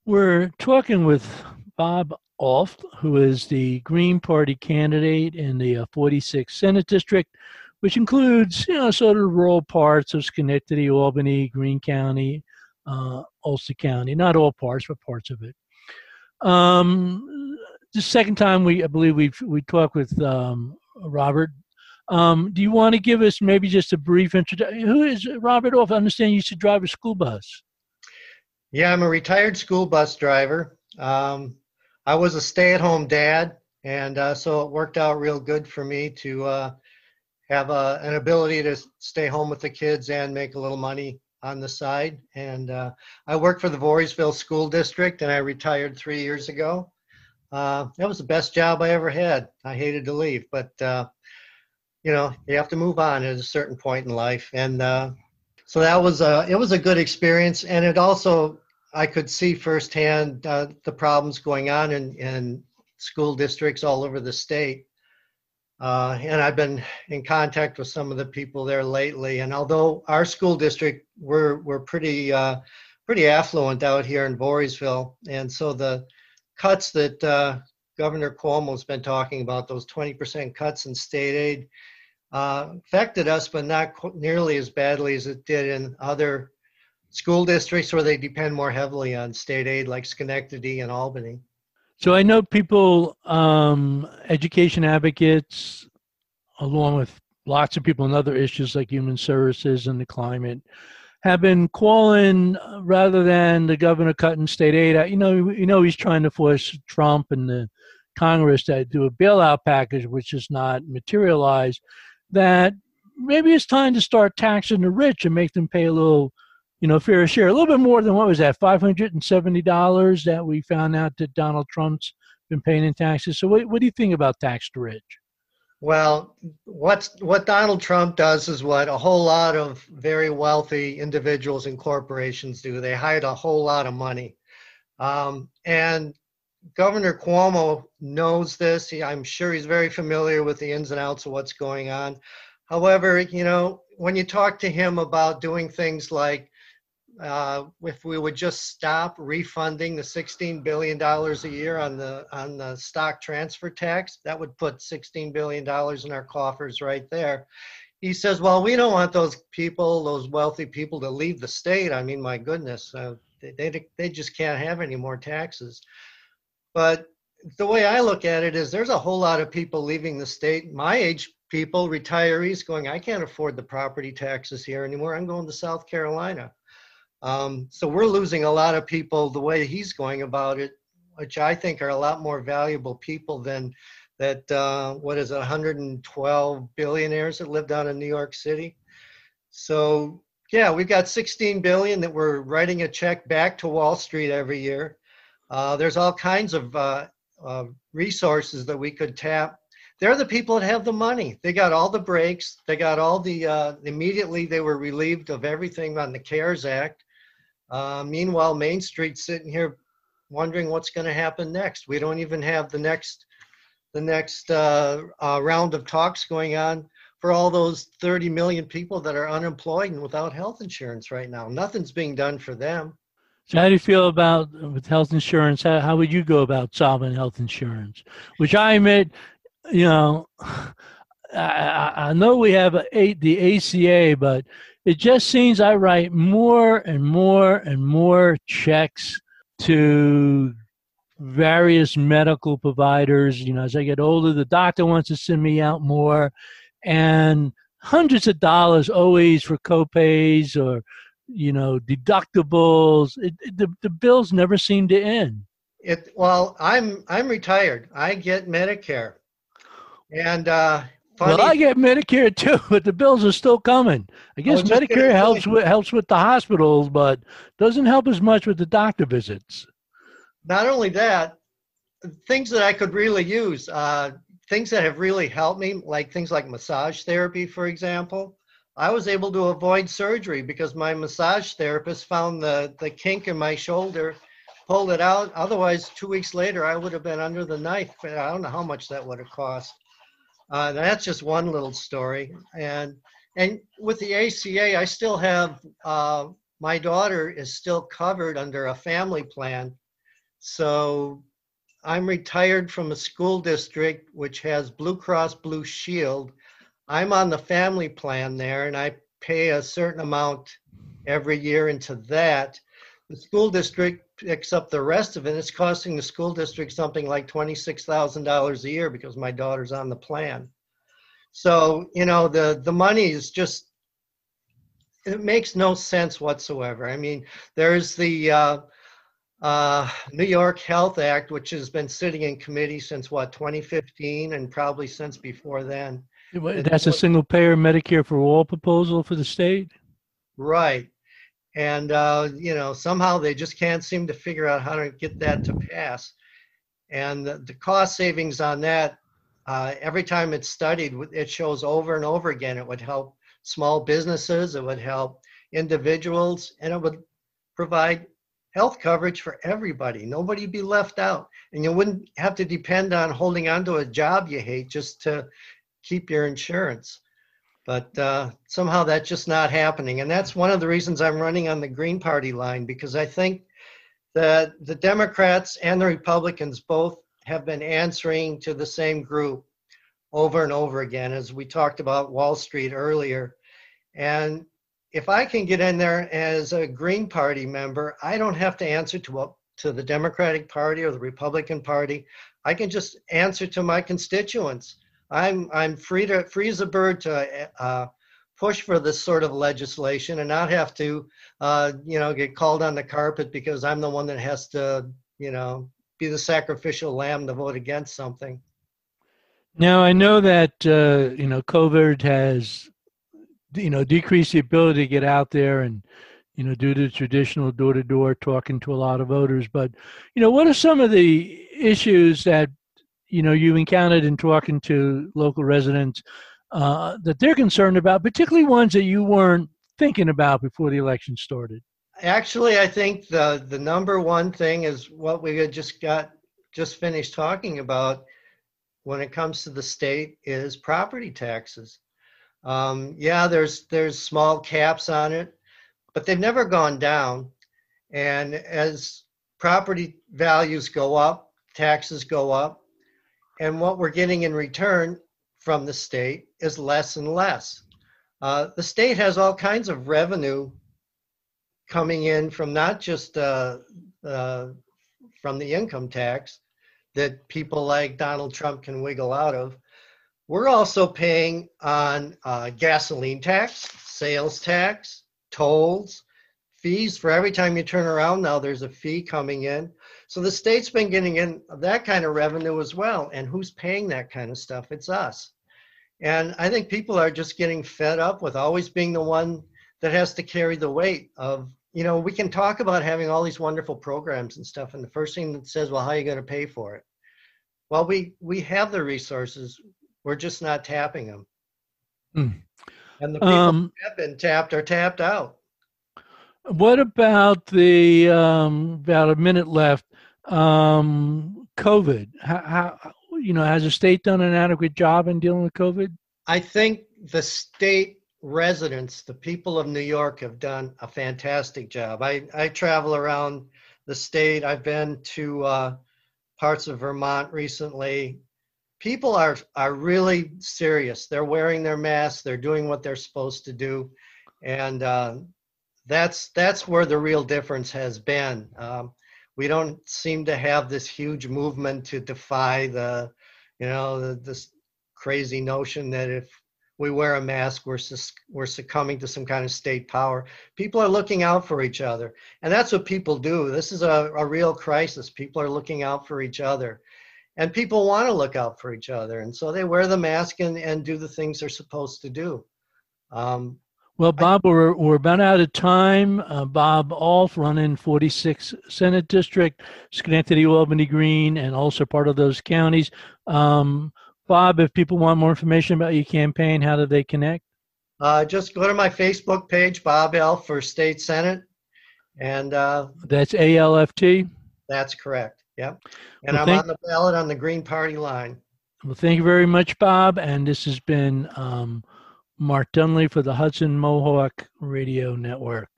We're talking with Bob Alft, who is the Green Party candidate in the 46th Senate District, which includes, sort of rural parts of Schenectady, Albany, Greene County, Ulster County. Not all parts, but parts of it. The second time I believe we talked with Robert. Do you want to give us maybe just a brief introduction? Who is Robert Alft? I understand you used to drive a school bus. Yeah, I'm a retired school bus driver. I was a stay-at-home dad, and so it worked out real good for me to have an ability to stay home with the kids and make a little money on the side. And I worked for the Voorheesville School District, and I retired 3 years ago. That was the best job I ever had. I hated to leave, but you have to move on at a certain point in life. And so it was a good experience, and it also I could see firsthand the problems going on in school districts all over the state. And I've been in contact with some of the people there lately. And although our school district we're pretty affluent out here in Voorheesville, and so the cuts that Governor Cuomo's been talking about, those 20% cuts in state aid, affected us, but not nearly as badly as it did in other school districts where they depend more heavily on state aid, like Schenectady and Albany. So I know people, education advocates, along with lots of people on other issues like human services and the climate, have been calling, rather than the governor cutting state aid. He's trying to force Trump and the Congress to do a bailout package, which is not materialized. That maybe it's time to start taxing the rich and make them pay a little, fair share, a little bit more than what was that, $570 that we found out that Donald Trump's been paying in taxes. So what do you think about tax the rich? Well, what Donald Trump does is what a whole lot of very wealthy individuals and corporations do. They hide a whole lot of money. And Governor Cuomo knows this. I'm sure he's very familiar with the ins and outs of what's going on. However, when you talk to him about doing things like if we would just stop refunding the $16 billion a year on the stock transfer tax, that would put $16 billion in our coffers right there. He says, well, we don't want those people, those wealthy people, to leave the state. I mean, my goodness, they just can't have any more taxes. But the way I look at it is there's a whole lot of people leaving the state, my age people, retirees, going, I can't afford the property taxes here anymore. I'm going to South Carolina. So we're losing a lot of people the way he's going about it, which I think are a lot more valuable people than that, 112 billionaires that live down in New York City. So yeah, we've got 16 billion that we're writing a check back to Wall Street every year. There's all kinds of resources that we could tap. They're the people that have the money. They got all the breaks. They got all immediately they were relieved of everything on the CARES Act. Meanwhile, Main Street's sitting here wondering what's going to happen next. We don't even have the next round of talks going on for all those 30 million people that are unemployed and without health insurance right now. Nothing's being done for them. So how do you feel about with health insurance? How would you go about solving health insurance? Which I admit, I know we have the ACA, but it just seems I write more and more and more checks to various medical providers. As I get older, the doctor wants to send me out more, and hundreds of dollars always for copays or deductibles. The bills never seem to end. Well, I'm retired. I get Medicare, and well, I get Medicare too, but the bills are still coming. I guess Medicare helps with the hospitals, but doesn't help as much with the doctor visits. Not only that, things that I could really use, things that have really helped me, like things like massage therapy, for example. I was able to avoid surgery because my massage therapist found the kink in my shoulder, pulled it out. Otherwise, 2 weeks later, I would have been under the knife. I don't know how much that would have cost. That's just one little story. And with the ACA, I still have, my daughter is still covered under a family plan So I'm retired from a school district which has Blue Cross Blue Shield. I'm on the family plan there, and I pay a certain amount every year into that. The school district picks up the rest of it. It's costing the school district something like $26,000 a year because my daughter's on the plan. So, the money is just, it makes no sense whatsoever. I mean, there's the New York Health Act, which has been sitting in committee since 2015, and probably since before then. That's a single payer Medicare for all proposal for the state? Right. And, somehow they just can't seem to figure out how to get that to pass. And the cost savings on that, every time it's studied, it shows over and over again. It would help small businesses, it would help individuals, and it would provide health coverage for everybody. Nobody would be left out. And you wouldn't have to depend on holding on to a job you hate just to keep your insurance. But somehow that's just not happening. And that's one of the reasons I'm running on the Green Party line, because I think that the Democrats and the Republicans both have been answering to the same group over and over again, as we talked about Wall Street earlier. And if I can get in there as a Green Party member, I don't have to answer to the Democratic Party or the Republican Party. I can just answer to my constituents. I'm free as a bird to push for this sort of legislation and not have to, get called on the carpet because I'm the one that has to, be the sacrificial lamb to vote against something. Now, I know that, COVID has, decreased the ability to get out there and, do the traditional door-to-door talking to a lot of voters. But, what are some of the issues that, you encountered in talking to local residents that they're concerned about, particularly ones that you weren't thinking about before the election started? Actually, I think the number one thing is what we had just finished talking about when it comes to the state is property taxes. There's small caps on it, but they've never gone down. And as property values go up, taxes go up. And what we're getting in return from the state is less and less. The state has all kinds of revenue coming in from not just from the income tax that people like Donald Trump can wiggle out of. We're also paying on gasoline tax, sales tax, tolls, fees. For every time you turn around now, there's a fee coming in. So the state's been getting in that kind of revenue as well. And who's paying that kind of stuff? It's us. And I think people are just getting fed up with always being the one that has to carry the weight of, we can talk about having all these wonderful programs and stuff. And the first thing that says, well, how are you going to pay for it? Well, we have the resources. We're just not tapping them. And the people who have been tapped are tapped out. What about the, about a minute left, COVID? How has the state done an adequate job in dealing with COVID? I think the state residents, the people of New York, have done a fantastic job. I travel around the state. I've been to parts of Vermont recently. People are really serious. They're wearing their masks. They're doing what they're supposed to do. And that's where the real difference has been. We don't seem to have this huge movement to defy this crazy notion that if we wear a mask, we're succumbing to some kind of state power. People are looking out for each other. And that's what people do. This is a real crisis. People are looking out for each other. And people want to look out for each other. And so they wear the mask and do the things they're supposed to do. Well, Bob, we're about out of time. Bob Alf, running 46th Senate District, Schenectady, Albany, Green, and also part of those counties. Bob, if people want more information about your campaign, how do they connect? Just go to my Facebook page, Bob Alf for State Senate. And that's ALFT? That's correct, yep. And I'm on the ballot on the Green Party line. Well, thank you very much, Bob. And this has been Mark Dunley for the Hudson Mohawk Radio Network.